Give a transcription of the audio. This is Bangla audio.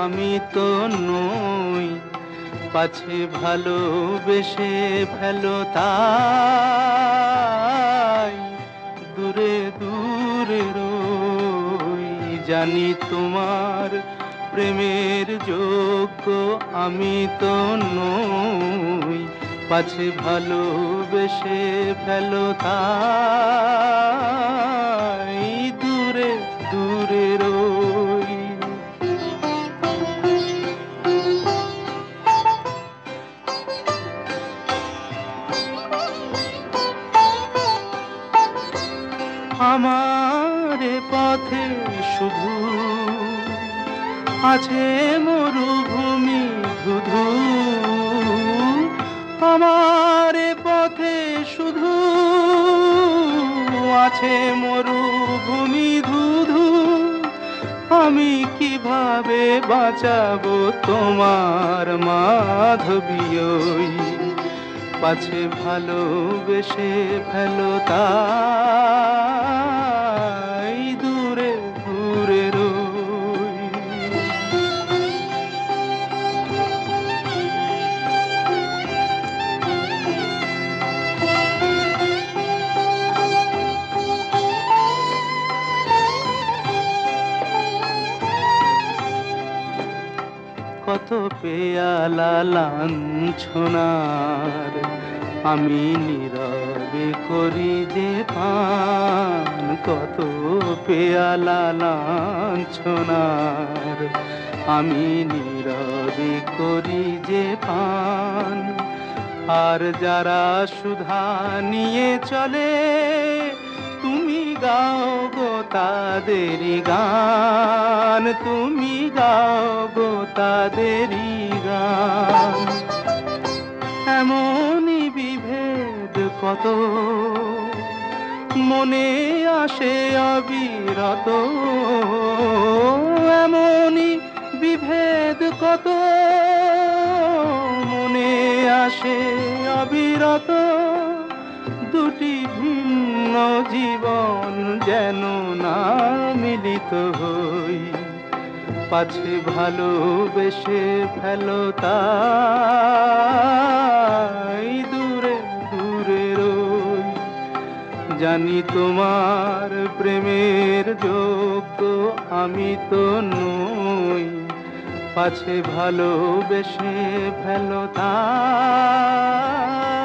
আমি তো নই, পাছে ভালোবেসে ফেলো তাই দূরে দূরে রই। জানি তোমার প্রেমের যোগ্য আমি তো নই, পাছে ভালোবেসে ফেলো তাই দূরে দূরে রই। আমার পথে শুধু আছে মরুভূমি ধুধু, আমার পথে শুধু আছে মরুভূমি ধুধু। আমি কিভাবে বাঁচাবো তোমার মাধবী ওই, পাছে ভালোবেসে ফেলো তাই দূরে দূরে রই। কত পেয়ালা লাঞ্ছনার আমি নীরবে করি যে পান, কত পেয়ালা লাঞ্ছনার আমি নীরবে করি যে পান। আর যারা সুধা নিয়ে চলে তুমি গাও গো তাদেরই গান, তুমি গাও গো তাদেরই গান। এমনই বিভেদ কত মনে আসে অবিরত, এমনই বিভেদ কত মনে আসে অবিরত। দুটি ভিন্ন জীবন যেন না মিলিত হই, পাছে ভালোবেসে ফেলো তাই দূরে দূরে রই। জানি তোমার প্রেমের যোগ্য আমি তো নই, পাছে ভালোবেসে ফেলো তাই।